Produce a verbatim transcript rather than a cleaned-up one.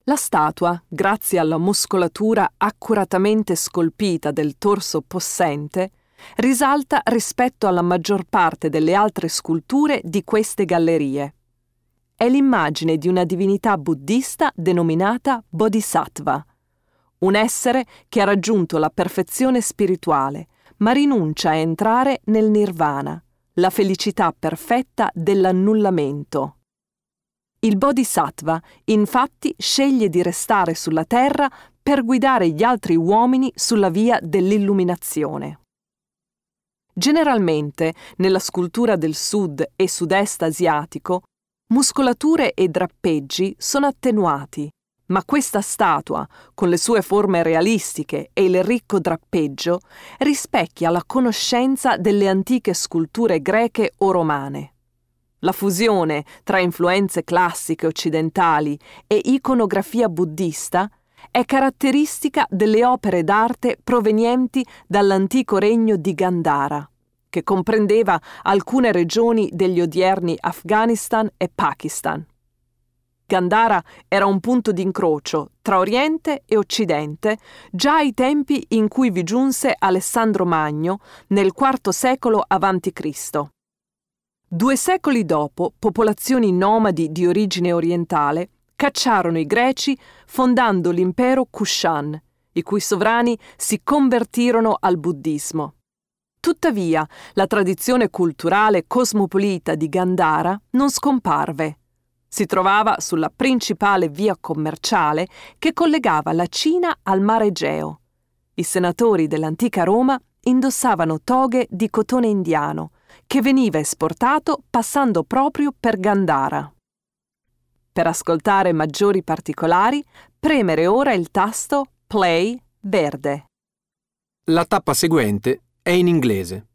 La statua, grazie alla muscolatura accuratamente scolpita del torso possente, risalta rispetto alla maggior parte delle altre sculture di queste gallerie. È l'immagine di una divinità buddista denominata Bodhisattva, un essere che ha raggiunto la perfezione spirituale, ma rinuncia a entrare nel nirvana, la felicità perfetta dell'annullamento. Il Bodhisattva, infatti, sceglie di restare sulla terra per guidare gli altri uomini sulla via dell'illuminazione. Generalmente, nella scultura del sud e sud-est asiatico, muscolature e drappeggi sono attenuati, ma questa statua, con le sue forme realistiche e il ricco drappeggio, rispecchia la conoscenza delle antiche sculture greche o romane. La fusione tra influenze classiche occidentali e iconografia buddista è caratteristica delle opere d'arte provenienti dall'antico regno di Gandhara, che comprendeva alcune regioni degli odierni Afghanistan e Pakistan. Gandhara era un punto d'incrocio tra Oriente e Occidente già ai tempi in cui vi giunse Alessandro Magno nel quarto secolo avanti Cristo. Due secoli dopo, popolazioni nomadi di origine orientale cacciarono i greci fondando l'impero Kushan, i cui sovrani si convertirono al buddismo. Tuttavia, la tradizione culturale cosmopolita di Gandhara non scomparve. Si trovava sulla principale via commerciale che collegava la Cina al Mar Egeo. I senatori dell'antica Roma indossavano toghe di cotone indiano, che veniva esportato passando proprio per Gandhara. Per ascoltare maggiori particolari, premere ora il tasto Play verde. La tappa seguente è in inglese.